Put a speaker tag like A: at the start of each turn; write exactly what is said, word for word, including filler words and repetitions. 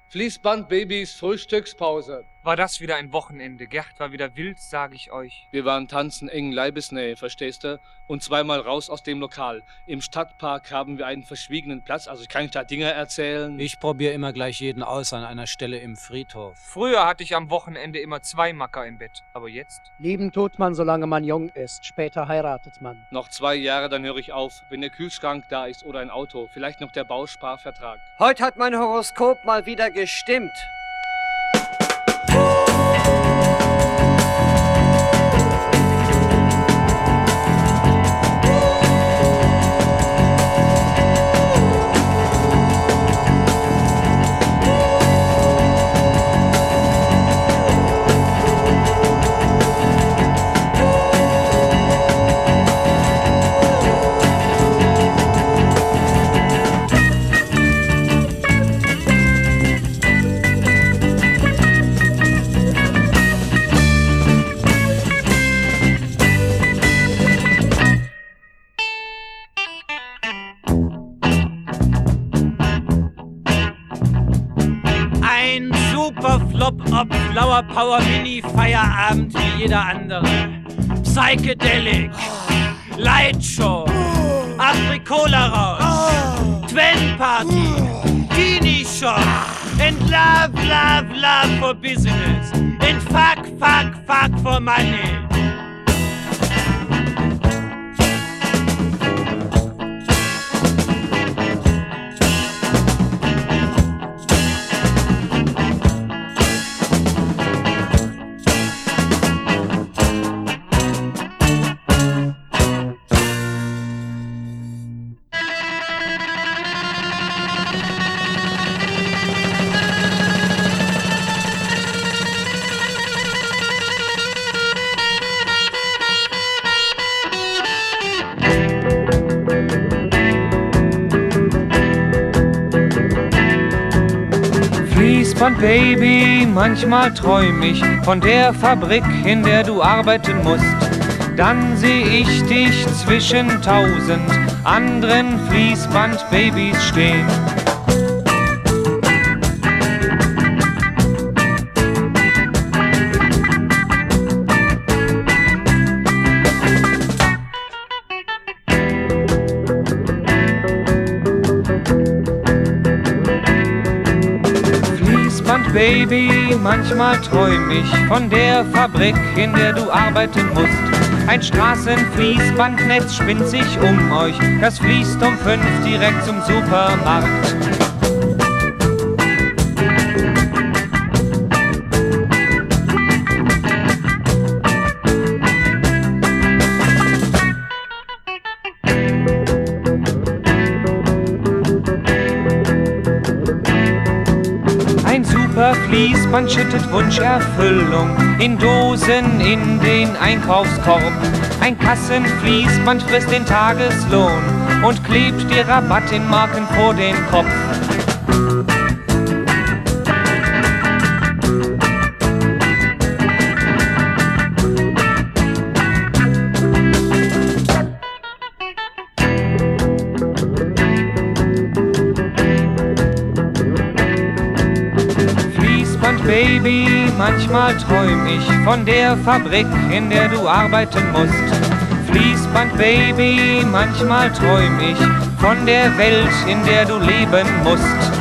A: Fließband-Babys Frühstückspause.
B: War das wieder ein Wochenende. Gerd war wieder wild, sag ich euch.
A: Wir waren tanzen engen Leibesnähe, verstehst du? Und zweimal raus aus dem Lokal. Im Stadtpark haben wir einen verschwiegenen Platz, also ich kann nicht da Dinge erzählen.
C: Ich probiere immer gleich jeden aus an einer Stelle im Friedhof.
B: Früher hatte ich am Wochenende immer zwei Macker im Bett. Aber jetzt?
D: Lieben tut man, solange man jung ist. Später heiratet man.
A: Noch zwei Jahre, dann höre ich auf. Wenn der Kühlschrank da ist oder ein Auto. Vielleicht noch der Bausparvertrag.
E: Heute hat mein Horoskop mal wieder gestimmt.
F: Ein super Flop, ob Flower Power Mini Feierabend wie jeder andere. Psychedelic, Lightshow, Afrikola raus, Twen Party, Teenie Shop, and love, love, love for business, and fuck, fuck, fuck for money.
B: Fließband Baby, manchmal träum ich von der Fabrik, in der du arbeiten musst. Dann seh ich dich zwischen tausend anderen Fließband-Babys stehen. Baby, manchmal träum ich von der Fabrik, in der du arbeiten musst. Ein Straßenfließbandnetz spinnt sich um euch, das fließt um fünf direkt zum Supermarkt. Fließband schüttet Wunscherfüllung in Dosen in den Einkaufskorb. Ein Kassenfließband frisst den Tageslohn und klebt dir Rabatt in Marken vor den Kopf. Baby, manchmal träum ich von der Fabrik, in der du arbeiten musst. Fließband Baby, manchmal träum ich von der Welt, in der du leben musst.